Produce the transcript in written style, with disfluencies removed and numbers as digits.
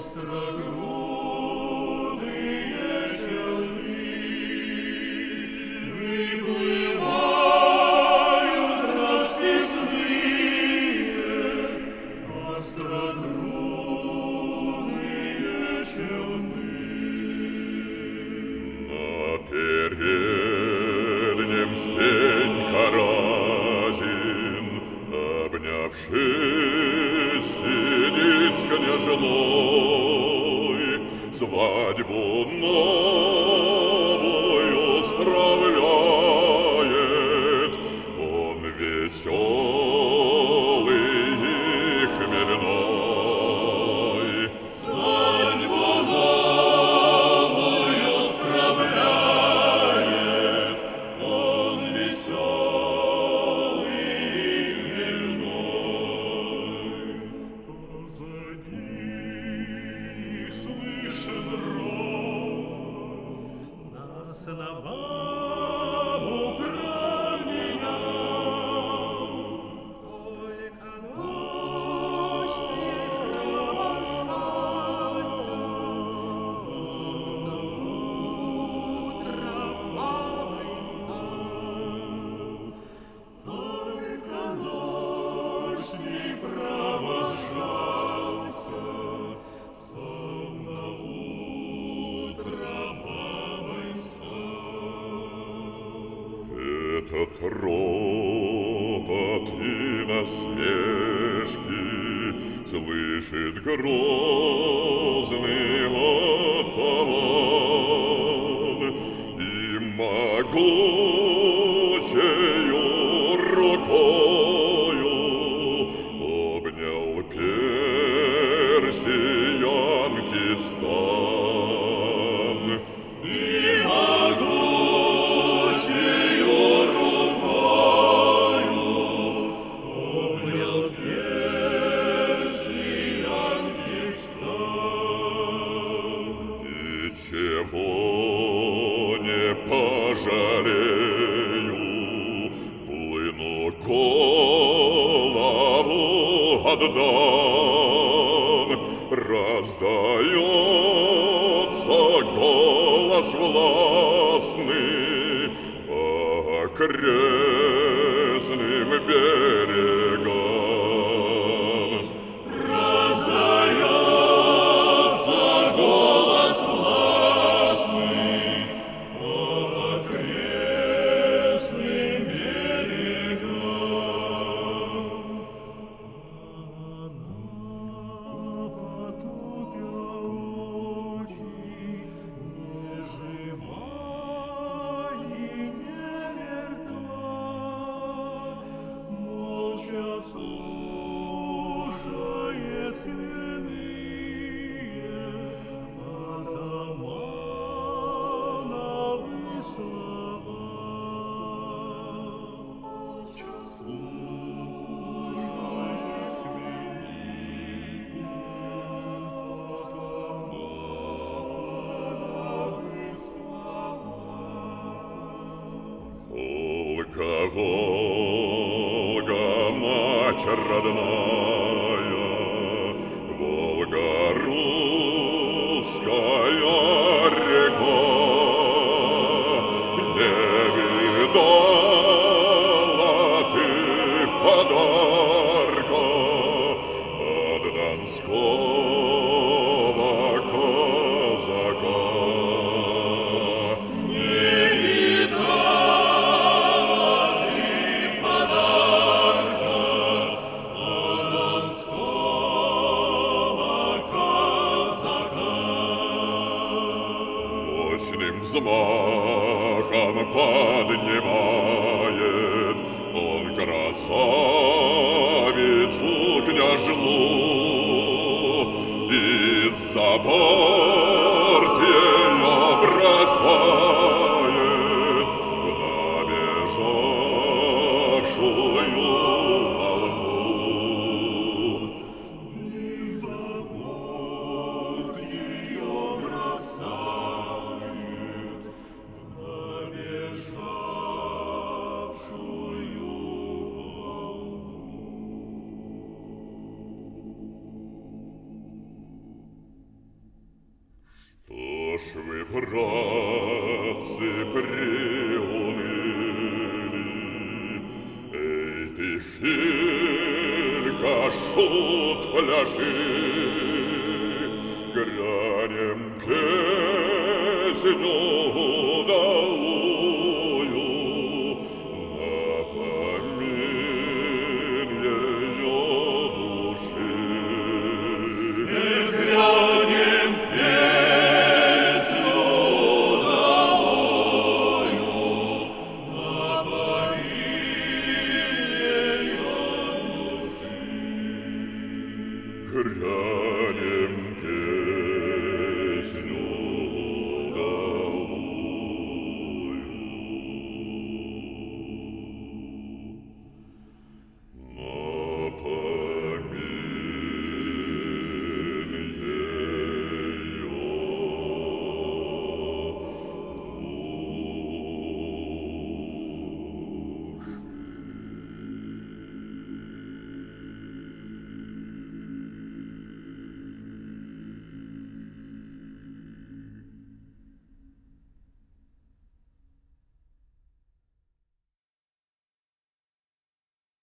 Острогрудые челны выплывают расписные, острогрудые челны. На переднем Стенька Разин, обнявшись, сидит с княжной, свадьбу новую справляет, он веселый и хмельной. Свадьбу новую справляет, он веселый и хмельной. Позади слышен рот, нас на бабу променял. Только ночь провожался, сонно утро бабой стал. Только ночь с ней провожался, сонно утро бабой стал. Этот ропот и насмешки слышит грозный атаман и могучею рукою обнял персиянки стан. И могучею рукою обнял персиянки стан. И чего не пожалею, плыну голову отдам. Раздается голос властный по окрестным берегам. Раздается голос властный по окрестным берегам. Она, потупя очи, не жива и не мертва, молча слушает хмельные атамановы слова. Молча слушает хмельные атамановы слова. Волга, Волга, мать родная, Волга, русская река, не видала ты подарка от донского казака. Не видала ты подарка от донского казака. Мощным взмахом поднимает он красавицу княжну, из-за борт ее бросает в набежавшую волну. Из-за борт ее бросает в набежавшую волну. ж вы, братцы, приуныли? Эй, ты, Филька, шут, пляши, гранем песню удалую, напомин ее души. Гранем песню удалую, напомин ее души. Гранем песню